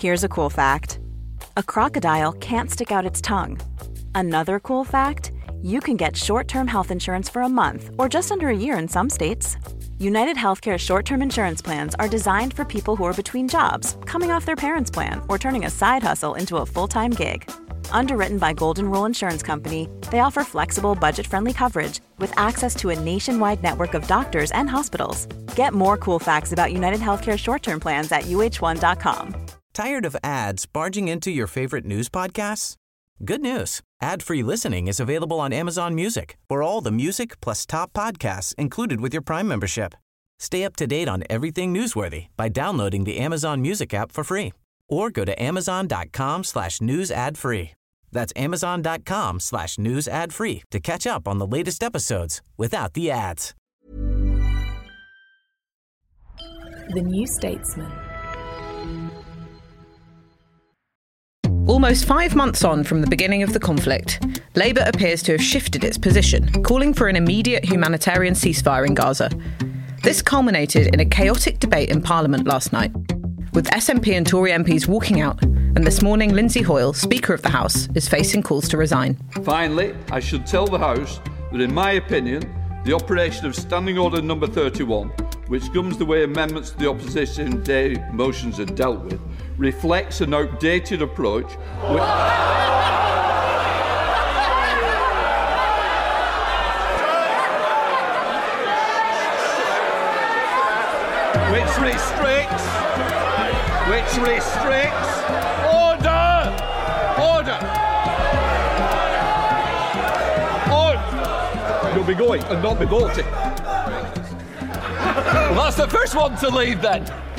Here's a cool fact. A crocodile can't stick out its tongue. Another cool fact, you can get short-term health insurance for a month or just under a year in some states. United Healthcare short-term insurance plans are designed for people who are between jobs, coming off their parents' plan, or turning a side hustle into a full-time gig. Underwritten by Golden Rule Insurance Company, they offer flexible, budget-friendly coverage with access to a nationwide network of doctors and hospitals. Get more cool facts about United Healthcare short-term plans at uh1.com. Tired of ads barging into your favorite news podcasts? Good news. Ad-free listening is available on Amazon Music for all the music plus top podcasts included with your Prime membership. Stay up to date on everything newsworthy by downloading the Amazon Music app for free or go to amazon.com/news ad free. That's amazon.com/news ad free to catch up on the latest episodes without the ads. The New Statesman. Almost 5 months on from the beginning of the conflict, Labour appears to have shifted its position, calling for an immediate humanitarian ceasefire in Gaza. This culminated in a chaotic debate in Parliament last night, with SNP and Tory MPs walking out, and this morning Lindsay Hoyle, Speaker of the House, is facing calls to resign. Finally, I should tell the House that in my opinion, the operation of Standing Order number 31, which governs the way amendments to the Opposition Day motions are dealt with, reflects an outdated approach which restricts order. You'll be going and not be voting. Well, that's the first one to leave then.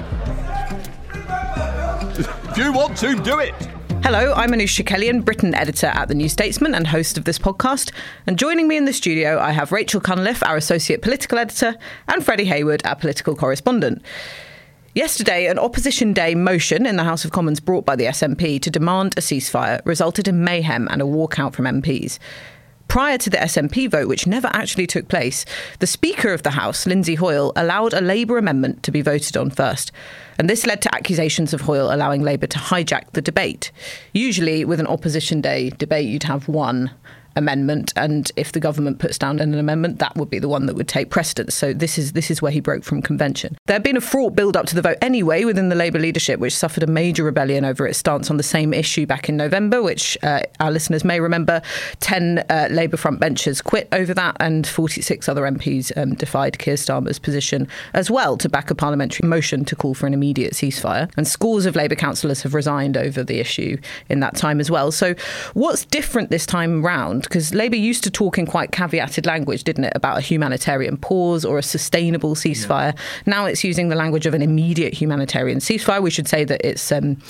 If you want to, do it. Hello, I'm Anoosh Chakelian, Britain editor at The New Statesman and host of this podcast. And joining me in the studio, I have Rachel Cunliffe, our associate political editor, and Freddie Hayward, our political correspondent. Yesterday, an Opposition Day motion in the House of Commons brought by the SNP to demand a ceasefire resulted in mayhem and a walkout from MPs. Prior to the SNP vote, which never actually took place, the Speaker of the House, Lindsay Hoyle, allowed a Labour amendment to be voted on first. And this led to accusations of Hoyle allowing Labour to hijack the debate. Usually, with an Opposition Day debate, you'd have one amendment, and if the government puts down an amendment, that would be the one that would take precedence. So this is where he broke from convention. There had been a fraught build-up to the vote anyway within the Labour leadership, which suffered a major rebellion over its stance on the same issue back in November, which our listeners may remember. 10 Labour frontbenchers quit over that, and 46 other MPs defied Keir Starmer's position as well to back a parliamentary motion to call for an immediate ceasefire. And scores of Labour councillors have resigned over the issue in that time as well. So what's different this time round? Because Labour used to talk in quite caveated language, didn't it, about a humanitarian pause or a sustainable ceasefire. Yeah. Now it's using the language of an immediate humanitarian ceasefire. We should say that its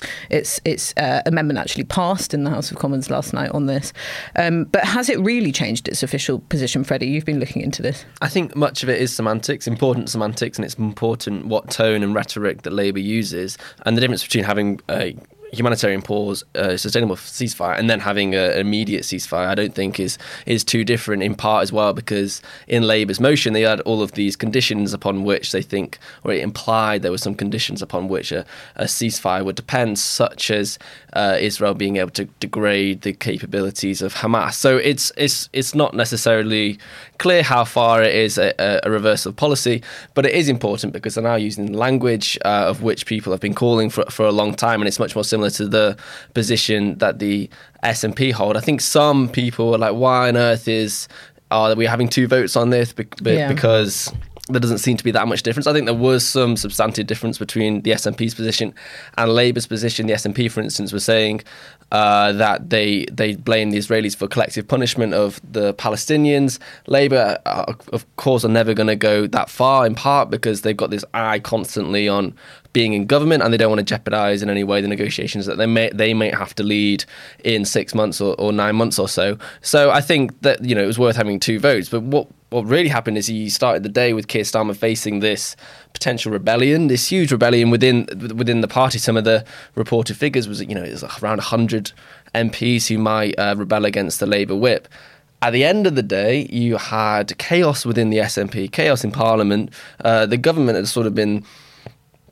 amendment actually passed in the House of Commons last night on this. But has it really changed its official position, Freddie? You've been looking into this. I think much of it is semantics, important semantics, and it's important what tone and rhetoric that Labour uses. And the difference between having a humanitarian pause, sustainable ceasefire, and then having an immediate ceasefire, I don't think is too different, in part as well because in Labour's motion they had all of these conditions upon which they think, or it implied there were some conditions upon which a ceasefire would depend, such as Israel being able to degrade the capabilities of Hamas. So it's not necessarily clear how far it is a reversal of policy, but it is important because they're now using language of which people have been calling for a long time, and it's much more similar to the position that the SNP hold. I think some people are like, why on earth are we having two votes on this? Because there doesn't seem to be that much difference. I think there was some substantive difference between the SNP's position and Labour's position. The SNP, for instance, was saying that they blame the Israelis for collective punishment of the Palestinians. Labour, of course, are never going to go that far, in part because they've got this eye constantly on being in government, and they don't want to jeopardise in any way the negotiations that they may have to lead in 6 months or 9 months or so. So I think that it was worth having two votes. But what really happened is he started the day with Keir Starmer facing this potential rebellion, this huge rebellion within the party. Some of the reported figures was it was around 100 MPs who might rebel against the Labour whip. At the end of the day, you had chaos within the SNP, chaos in Parliament. The government had sort of been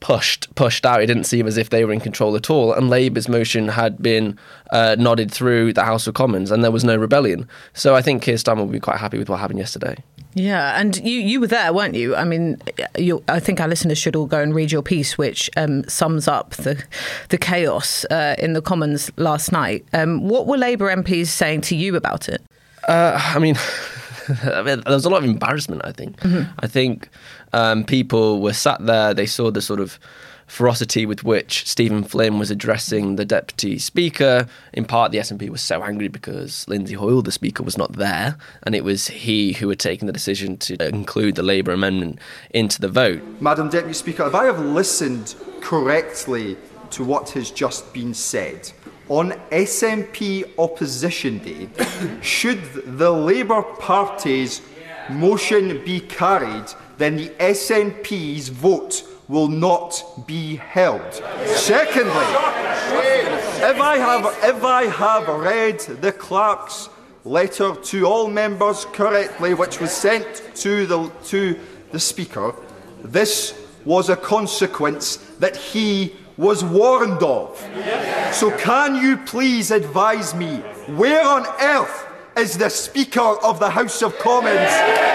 pushed out. It didn't seem as if they were in control at all. And Labour's motion had been nodded through the House of Commons, and there was no rebellion. So I think Keir Starmer will be quite happy with what happened yesterday. Yeah, and you were there, weren't you? I mean, I think our listeners should all go and read your piece, which sums up the chaos in the Commons last night. What were Labour MPs saying to you about it? I mean, there was a lot of embarrassment, I think. Mm-hmm. I think people were sat there, they saw the sort of ferocity with which Stephen Flynn was addressing the Deputy Speaker. In part, the SNP was so angry because Lindsay Hoyle, the Speaker, was not there, and it was he who had taken the decision to include the Labour amendment into the vote. Madam Deputy Speaker, if I have listened correctly to what has just been said, on SNP Opposition Day, should the Labour Party's motion be carried, then the SNP's vote will not be held. Secondly, if I have read the clerk's letter to all members correctly, which was sent to the Speaker, this was a consequence that he was warned of. So can you please advise me, where on earth is the Speaker of the House of Commons?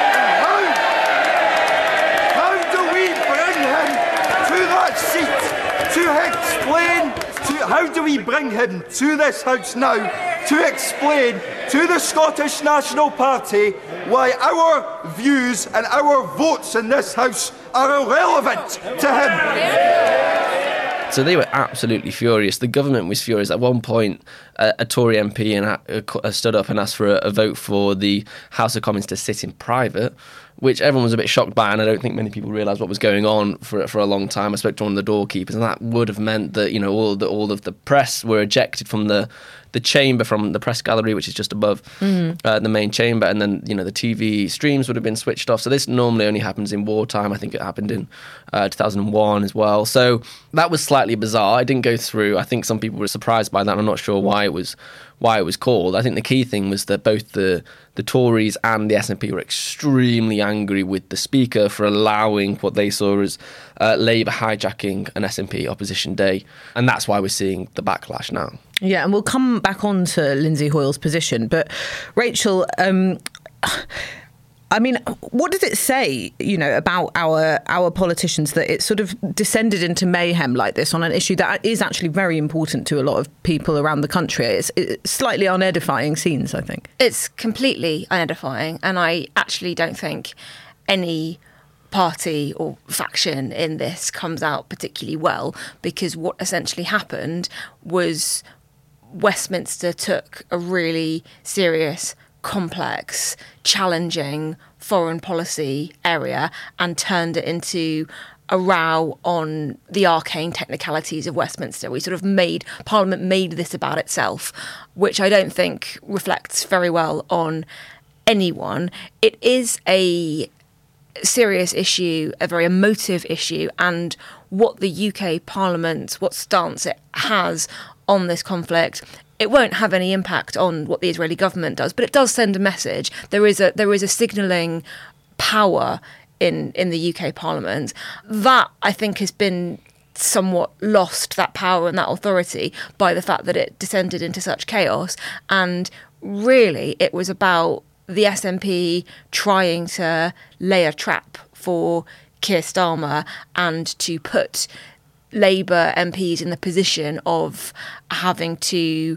How do we bring him to this House now to explain to the Scottish National Party why our views and our votes in this House are irrelevant to him? So they were absolutely furious. The government was furious. At one point, a Tory MP stood up and asked for a vote for the House of Commons to sit in private, which everyone was a bit shocked by, and I don't think many people realised what was going on for a long time. I spoke to one of the doorkeepers, and that would have meant that, you know, all of the press were ejected from the chamber, from the press gallery, which is just above the main chamber, and then, you know, the TV streams would have been switched off. So this normally only happens in wartime. I think it happened in 2001 as well. So that was slightly bizarre. I didn't go through. I think some people were surprised by that. I'm not sure why it was called. I think the key thing was that both the Tories and the SNP were extremely angry with the Speaker for allowing what they saw as Labour hijacking an SNP opposition day. And that's why we're seeing the backlash now. Yeah, and we'll come back on to Lindsay Hoyle's position. But Rachel, I mean, what does it say, you know, about our politicians that it sort of descended into mayhem like this on an issue that is actually very important to a lot of people around the country? It's slightly unedifying scenes, I think. It's completely unedifying, and I actually don't think any party or faction in this comes out particularly well, because what essentially happened was Westminster took a really serious, complex, challenging foreign policy area and turned it into a row on the arcane technicalities of Westminster. Parliament made this about itself, which I don't think reflects very well on anyone. It is a serious issue, a very emotive issue, and what the UK Parliament, what stance it has on this conflict, it won't have any impact on what the Israeli government does, but it does send a message. There is a signalling power in the UK Parliament that I think has been somewhat lost, that power and that authority, by the fact that it descended into such chaos. And really, it was about the SNP trying to lay a trap for Keir Starmer and to put Labour MPs in the position of having to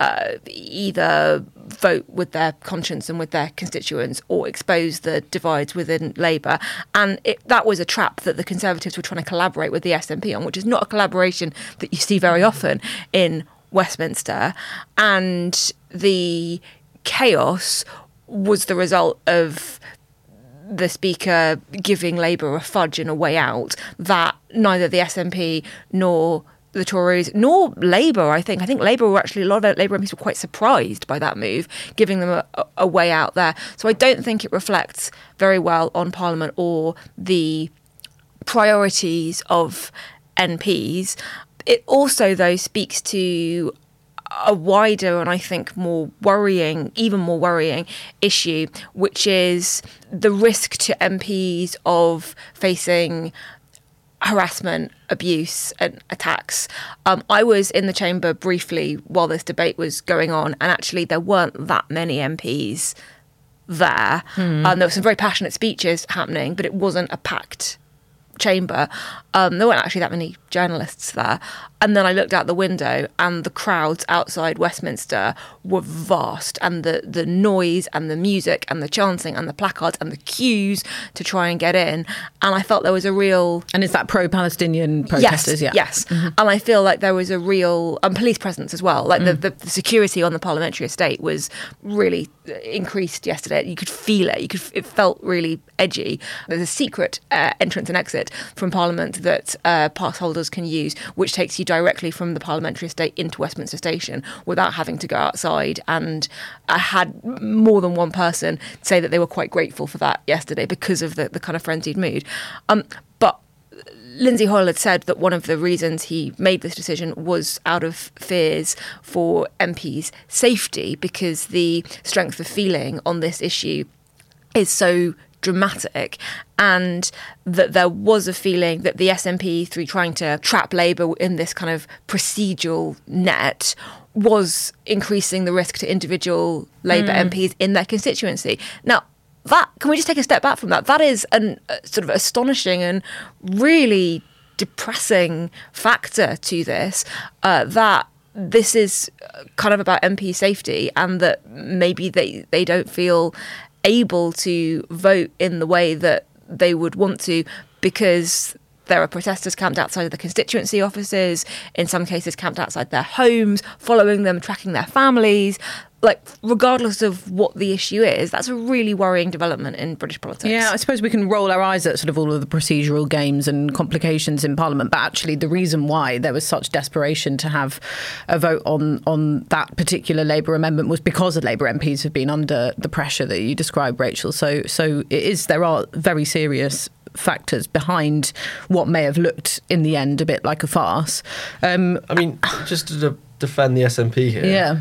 either vote with their conscience and with their constituents or expose the divides within Labour. And that was a trap that the Conservatives were trying to collaborate with the SNP on, which is not a collaboration that you see very often in Westminster. And the chaos was the result of the Speaker giving Labour a fudge and a way out that neither the SNP nor the Tories nor Labour, I think Labour were actually, a lot of Labour MPs were quite surprised by that move, giving them a way out there. So I don't think it reflects very well on Parliament or the priorities of MPs. It also, though, speaks to a wider and I think even more worrying issue, which is the risk to MPs of facing harassment, abuse and attacks. I was in the chamber briefly while this debate was going on, and actually there weren't that many MPs there. There were some very passionate speeches happening, but it wasn't a packed chamber. There weren't actually that many journalists there. And then I looked out the window and the crowds outside Westminster were vast, and the noise and the music and the chanting and the placards and the queues to try and get in. And I felt there was a real... And is that pro-Palestinian protesters? Yes. And I feel like there was a real police presence as well. Like the security on the parliamentary estate was really increased yesterday. You could feel it. It felt really edgy. There's a secret entrance and exit from Parliament that pass holders can use, which takes you directly from the parliamentary estate into Westminster Station without having to go outside. And I had more than one person say that they were quite grateful for that yesterday because of the kind of frenzied mood. But Lindsay Hoyle had said that one of the reasons he made this decision was out of fears for MPs' safety, because the strength of feeling on this issue is so dramatic, and that there was a feeling that the SNP, through trying to trap Labour in this kind of procedural net, was increasing the risk to individual Labour MPs in their constituency. Now, can we just take a step back from that? That is a sort of astonishing and really depressing factor to this, that this is kind of about MP safety, and that maybe they don't feel able to vote in the way that they would want to, because there are protesters camped outside of the constituency offices, in some cases camped outside their homes, following them, tracking their families. Like, regardless of what the issue is, that's a really worrying development in British politics. Yeah, I suppose we can roll our eyes at sort of all of the procedural games and complications in Parliament, but actually the reason why there was such desperation to have a vote on that particular Labour amendment was because the Labour MPs have been under the pressure that you described, Rachel. So there are very serious factors behind what may have looked in the end a bit like a farce. I mean, just to defend the SNP here. Yeah.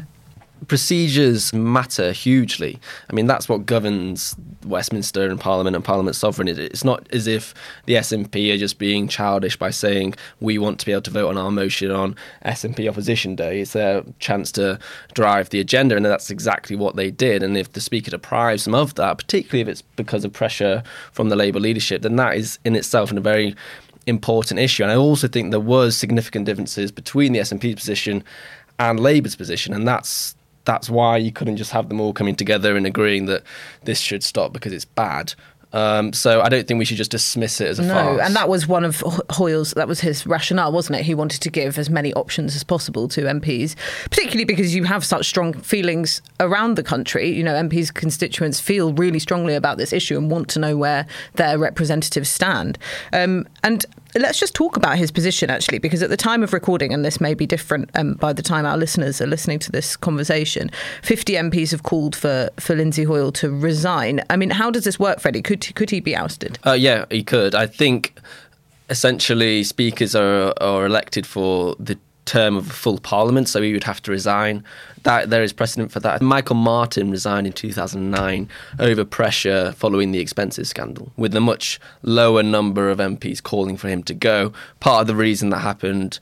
Procedures matter hugely. I mean, that's what governs Westminster and Parliament's sovereignty. It's not as if the SNP are just being childish by saying we want to be able to vote on our motion on SNP opposition day. It's their chance to drive the agenda, and that's exactly what they did. And if the Speaker deprives them of that, particularly if it's because of pressure from the Labour leadership, then that is in itself a very important issue. And I also think there was significant differences between the SNP's position and Labour's position, and that's why you couldn't just have them all coming together and agreeing that this should stop because it's bad. So I don't think we should just dismiss it as a farce. No, and that was one of Hoyle's, that was his rationale, wasn't it? He wanted to give as many options as possible to MPs, particularly because you have such strong feelings around the country. You know, MPs' constituents feel really strongly about this issue and want to know where their representatives stand. And let's just talk about his position, actually, because at the time of recording, and this may be different by the time our listeners are listening to this conversation, 50 MPs have called for Lindsay Hoyle to resign. I mean, how does this work, Freddie? Could he be ousted? Yeah, he could. I think essentially speakers are elected for the term of a full parliament, so he would have to resign. That there is precedent for that. Michael Martin resigned in 2009 over pressure following the expenses scandal, with a much lower number of MPs calling for him to go. Part of the reason that happened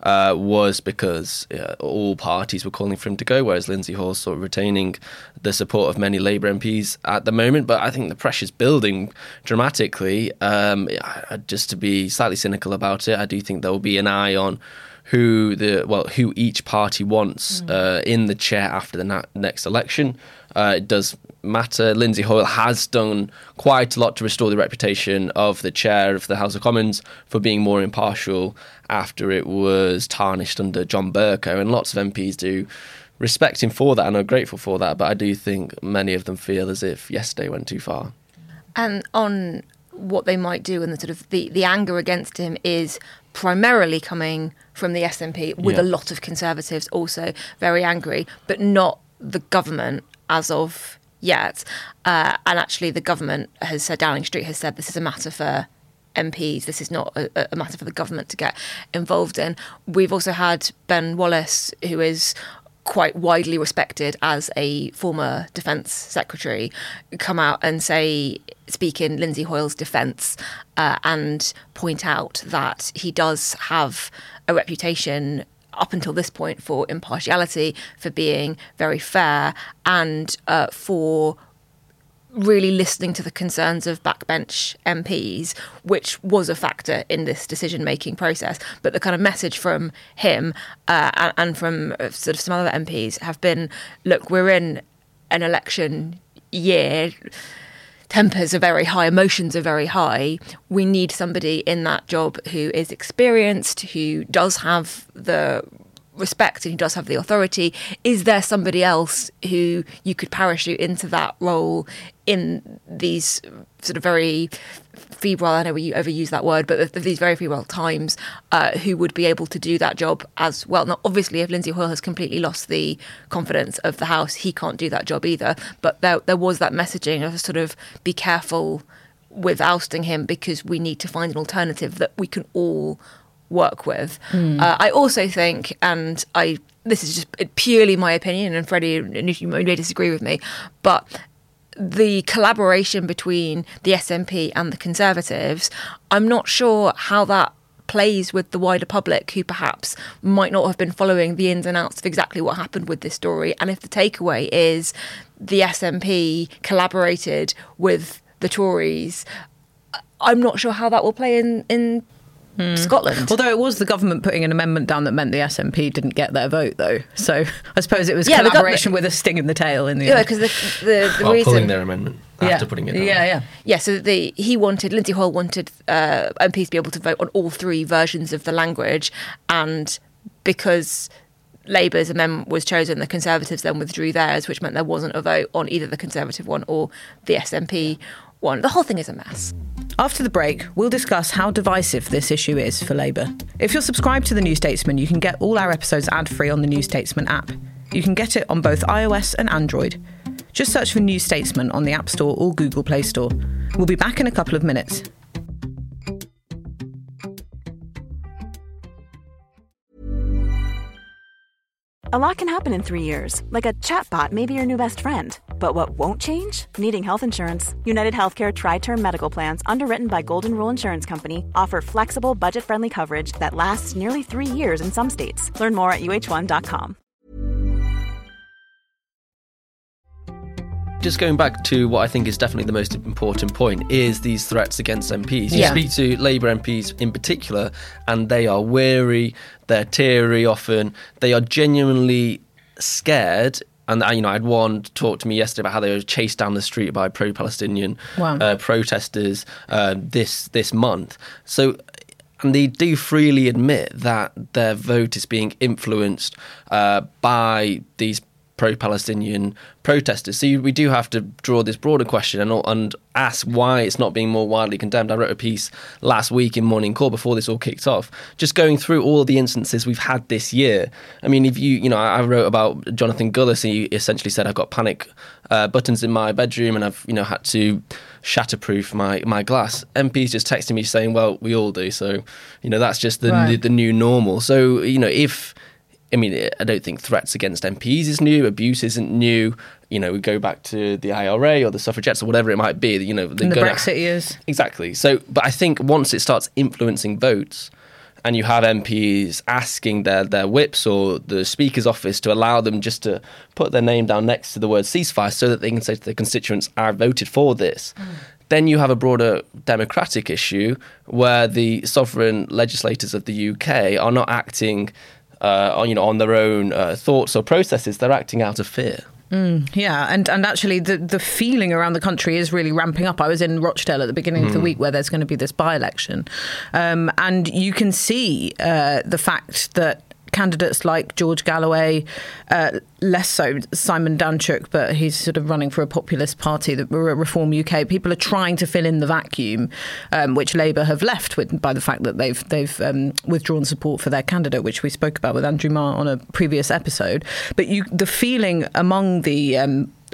was because all parties were calling for him to go, whereas Lindsay Hoyle's sort of retaining the support of many Labour MPs at the moment. But I think the pressure's building dramatically. Just to be slightly cynical about it, I do think there will be an eye on who each party wants in the chair after the next election. It does matter. Lindsay Hoyle has done quite a lot to restore the reputation of the chair of the House of Commons for being more impartial after it was tarnished under John Bercow, and lots of MPs do respect him for that and are grateful for that, but I do think many of them feel as if yesterday went too far. And on what they might do, and the sort of the anger against him is primarily coming from the SNP, with a lot of Conservatives also very angry, but not the government as of yet. And actually the government has said, Downing Street has said, this is a matter for MPs. This is not a matter for the government to get involved in. We've also had Ben Wallace, who is quite widely respected as a former Defence Secretary, come out and say speak in Lindsay Hoyle's defence and point out that he does have a reputation up until this point for impartiality, for being very fair, and for really listening to the concerns of backbench MPs, which was a factor in this decision-making process. But the kind of message from him and from sort of some other MPs have been, look, we're in an election year, tempers are very high, emotions are very high. We need somebody in that job who is experienced, who does have the respect and who does have the authority. Is there somebody else who you could parachute into that role in these sort of very febrile, I know we overuse that word, but these very febrile times, who would be able to do that job as well? Now, obviously, if Lindsay Hoyle has completely lost the confidence of the House, he can't do that job either. But there was that messaging of sort of be careful with ousting him, because we need to find an alternative that we can all work with. I also think, and this is just purely my opinion, and Freddie, you may disagree with me, but the collaboration between the SNP and the Conservatives, I'm not sure how that plays with the wider public, who perhaps might not have been following the ins and outs of exactly what happened with this story. And if the takeaway is the SNP collaborated with the Tories, I'm not sure how that will play in Scotland. Although it was the government putting an amendment down that meant the SNP didn't get their vote, though. So I suppose it was collaboration with a sting in the tail in the end. Because the reason... pulling their amendment after putting it down. Yeah, so Lindsay Hoyle wanted MPs to be able to vote on all three versions of the language, and because Labour's amendment was chosen, the Conservatives then withdrew theirs, which meant there wasn't a vote on either the Conservative one or the SNP one. The whole thing is a mess. After the break, we'll discuss how divisive this issue is for Labour. If you're subscribed to The New Statesman, you can get all our episodes ad-free on the New Statesman app. You can get it on both iOS and Android. Just search for New Statesman on the App Store or Google Play Store. We'll be back in a couple of minutes. A lot can happen in 3 years, like a chatbot may be your new best friend. But what won't change? Needing health insurance. United Healthcare Tri-Term Medical Plans, underwritten by Golden Rule Insurance Company, offer flexible, budget-friendly coverage that lasts nearly 3 years in some states. Learn more at uh1.com. Just going back to what I think is definitely the most important point is these threats against MPs. You speak to Labour MPs in particular, and they are wary, they're teary often, they are genuinely scared. And, I had one talk to me yesterday about how they were chased down the street by pro-Palestinian protesters this month. So, and they do freely admit that their vote is being influenced by these pro-Palestinian protesters. So we do have to draw this broader question and ask why it's not being more widely condemned. I wrote a piece last week in Morning Call before this all kicked off, just going through all of the instances we've had this year. I mean, if I wrote about Jonathan Gullis. He essentially said, I've got panic buttons in my bedroom and I've, had to shatterproof my glass. MPs just texting me saying, well, we all do. So, that's just the new normal. So, I don't think threats against MPs is new. Abuse isn't new. We go back to the IRA or the suffragettes or whatever it might be. In the Brexit years. Exactly. So, but I think once it starts influencing votes and you have MPs asking their whips or the Speaker's office to allow them just to put their name down next to the word ceasefire so that they can say to their constituents, I voted for this. Then you have a broader democratic issue where the sovereign legislators of the UK are not acting on their own thoughts or processes. They're acting out of fear. And actually the feeling around the country is really ramping up. I was in Rochdale at the beginning of the week where there's going to be this by-election. And you can see the fact that candidates like George Galloway, less so Simon Danczuk, but he's sort of running for a populist party, the Reform UK. People are trying to fill in the vacuum, which Labour have left by the fact that they've withdrawn support for their candidate, which we spoke about with Andrew Marr on a previous episode. But the feeling among the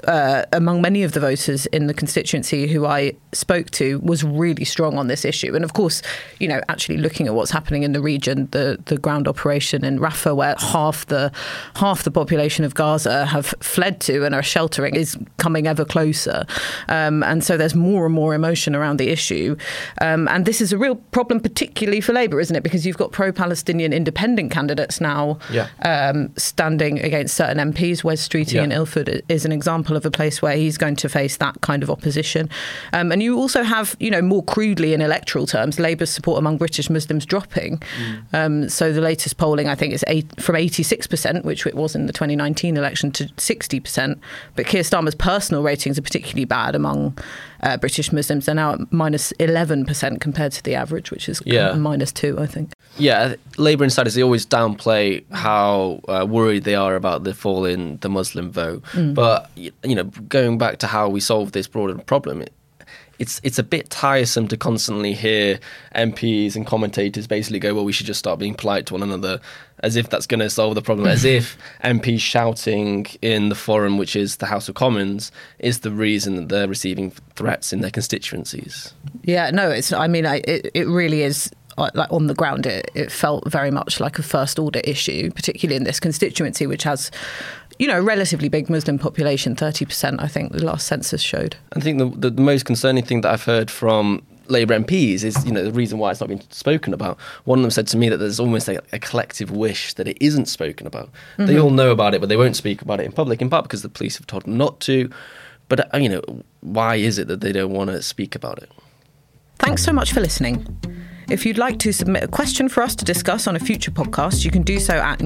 among many of the voters in the constituency who I spoke to, was really strong on this issue. And of course, you know, actually looking at what's happening in the region, the ground operation in Rafah, where half the population of Gaza have fled to and are sheltering, is coming ever closer. And so there's more and more emotion around the issue. And this is a real problem, particularly for Labour, isn't it? Because you've got pro-Palestinian independent candidates now standing against certain MPs. Wes Streeting in Ilford is an example of a place where he's going to face that kind of opposition. And you also have, you know, more crudely in electoral terms, Labour's support among British Muslims dropping. So the latest polling, I think, is from 86%, which it was in the 2019 election, to 60%. But Keir Starmer's personal ratings are particularly bad among British Muslims. They're now at minus 11% compared to the average, which is minus 2, I think. Yeah, Labour insiders, they always downplay how worried they are about the fall in the Muslim vote. But, you know, going back to how we solve this broader problem, it's a bit tiresome to constantly hear MPs and commentators basically go, well, we should just start being polite to one another, as if that's going to solve the problem, as if MPs shouting in the forum, which is the House of Commons, is the reason that they're receiving threats in their constituencies. Yeah, no, it really is. Like on the ground, it felt very much like a first order issue, particularly in this constituency, which has, you know, a relatively big Muslim population, 30%, I think the last census showed. I think the most concerning thing that I've heard from Labour MPs is, you know, the reason why it's not been spoken about. One of them said to me that there's almost a collective wish that it isn't spoken about. They all know about it, but they won't speak about it in public, in part because the police have told them not to. But, you know, why is it that they don't want to speak about it? Thanks so much for listening. If you'd like to submit a question for us to discuss on a future podcast, you can do so at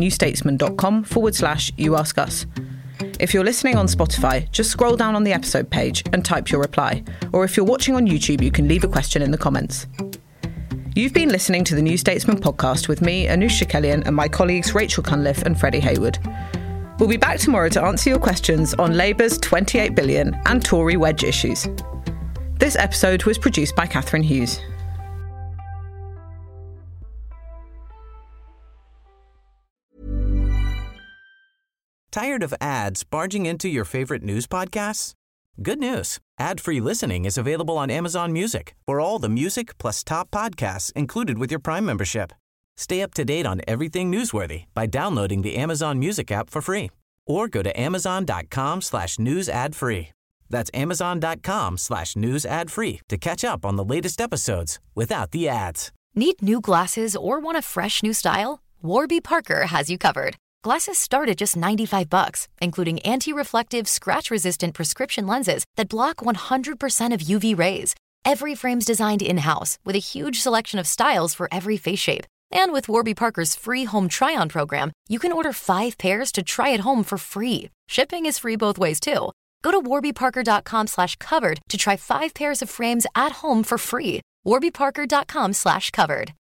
newstatesman.com/YouAskUs. If you're listening on Spotify, just scroll down on the episode page and type your reply. Or if you're watching on YouTube, you can leave a question in the comments. You've been listening to the New Statesman podcast with me, Anoosh Chakelian, and my colleagues Rachel Cunliffe and Freddie Hayward. We'll be back tomorrow to answer your questions on Labour's 28 billion and Tory wedge issues. This episode was produced by Catherine Hughes. Tired of ads barging into your favorite news podcasts? Good news. Ad-free listening is available on Amazon Music for all the music plus top podcasts included with your Prime membership. Stay up to date on everything newsworthy by downloading the Amazon Music app for free or go to amazon.com/news ad free. That's amazon.com/news ad free to catch up on the latest episodes without the ads. Need new glasses or want a fresh new style? Warby Parker has you covered. Glasses start at just $95, including anti-reflective, scratch-resistant prescription lenses that block 100% of UV rays. Every frame's designed in-house with a huge selection of styles for every face shape. And with Warby Parker's free home try-on program, you can order 5 pairs to try at home for free. Shipping is free both ways, too. Go to warbyparker.com/covered to try 5 pairs of frames at home for free. warbyparker.com/covered.